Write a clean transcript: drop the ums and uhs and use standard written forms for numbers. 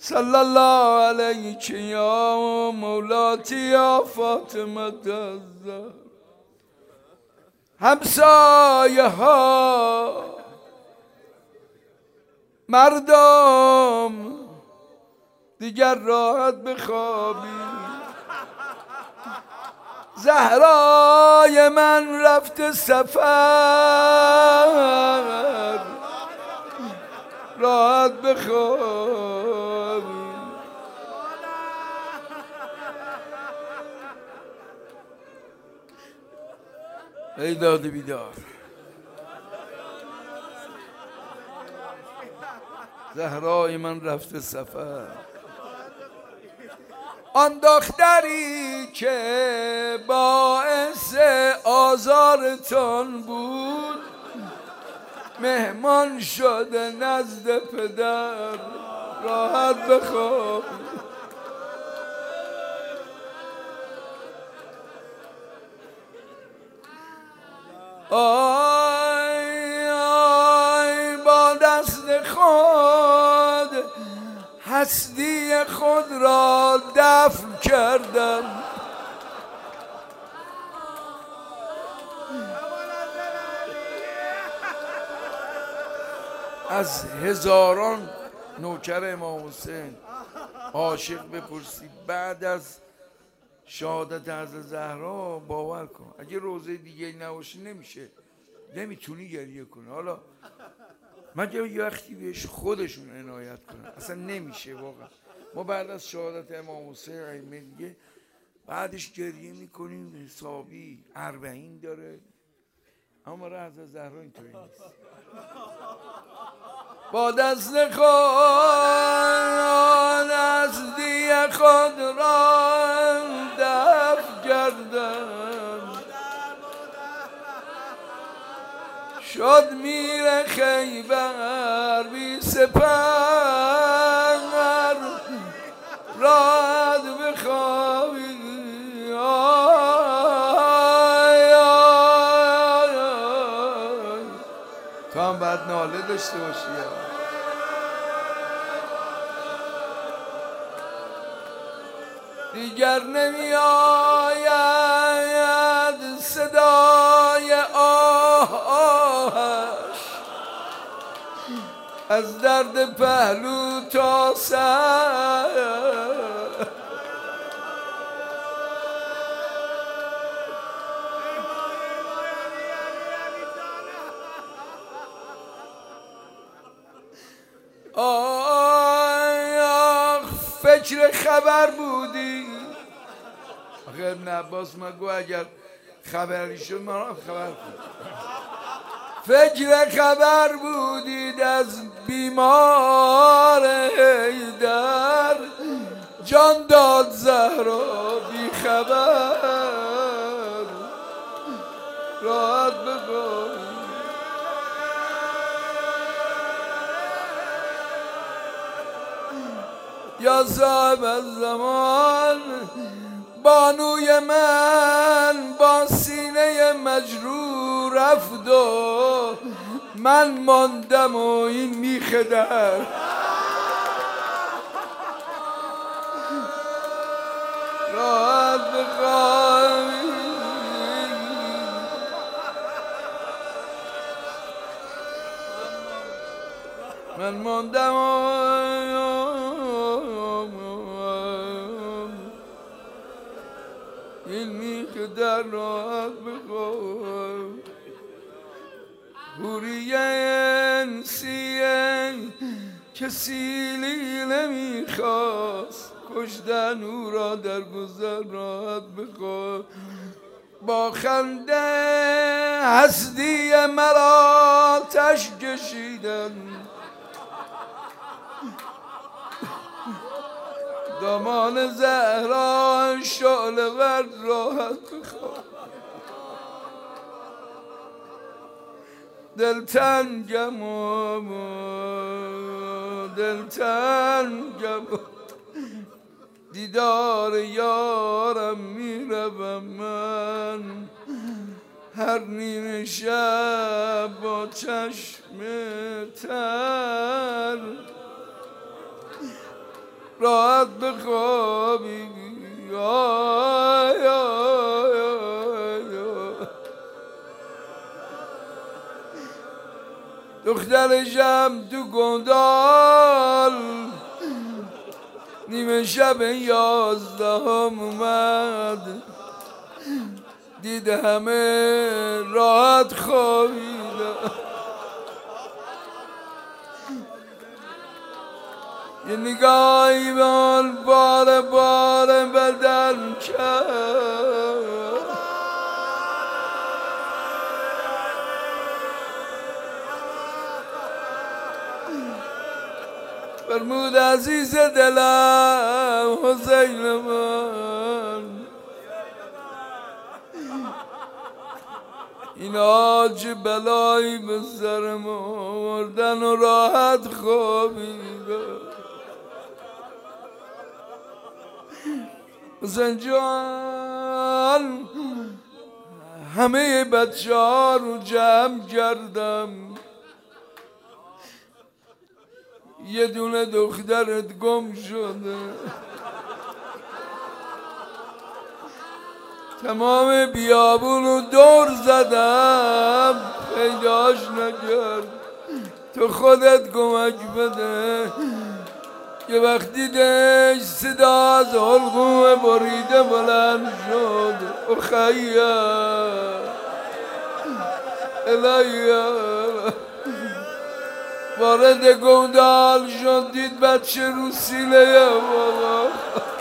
صلی الله علیک یا مولاتی یا فاطمه الزهرا. همسایه ها مردم دیگر راحت بخوابید. زهرای من رفته سفر، راحت بخوابید. ای داد بیدار، زهرای من رفته سفر. آن دختری که باعث آزارتان بود مهمان شده نزد پدر، راحت بخواب. آی آی با دست خود هستی خود را دفن کردم. از هزاران نوکر امام حسین عاشق بپرسی بعد از شهادت حضرت زهرا باور کن اگه روزه دیگه نباشه نمیتونی گریه کنی. حالا مگه یه وقتی بهش خودشون عنایت کنن اصلا نمیشه واقعا. ما بعد از شهادت امام حسین ائمه دیگه بعدش گریه میکنیم حسابی. 40 داره، اما حضرت زهرا اینطوری نیست. با دست خود هستی خود را دفن کردم. شد میر خیبر بی سپر، راحت بخوابی. تو هم باید ناله داشته باشی. دیگر نمی آید صدای آهش از درد پهلو تا سر. آخ فکر خبر بودی. آخه ابن عباس مگو اگر خبری شد ما را خبر کن. فکر خبر بودید از بیمار حیدر، جان داد زهرا بی خبر، راحت بخواب. یا صاحب الزمان بانوی من با سینه مجروح رفت و من ماندم و این میخ در. راحت بخوابی. من ماندم و این میخ در، راحت بخواب. حوریه انسیه که سیلی نمیخواست کشتن او را در گذر، راحت بخواب. با خنده هستی مرا آتش کشیدن، دامان زهرا شعله ور، راحت بخواب. دلتنگم و دیدار یارم میروم من، هر نیمه شب با چشم تر. راحت بخوابی. آی آی آی آی. دخترشم تو گندال نیمه شب 11 اومد، دید همه راحت خوابیدن، یه نگاهی به آن بار بار بدن کرد، فرمود عزیز دلم حسین من، اینا چه بلایی به سر ما آوردن و راحت خوابیدن. حسین جان همه بچه ها رو جمع کردم، یه دونه دخترت گم شده، تمام بیابون رو دور زدم پیداش نکرد، تو خودت کمک بده. یه وقت دیدش صدا از حلقوم بریده بلند شد، اخیه الهیه، وارد گودال شد، دید بچه رو سیله بابا،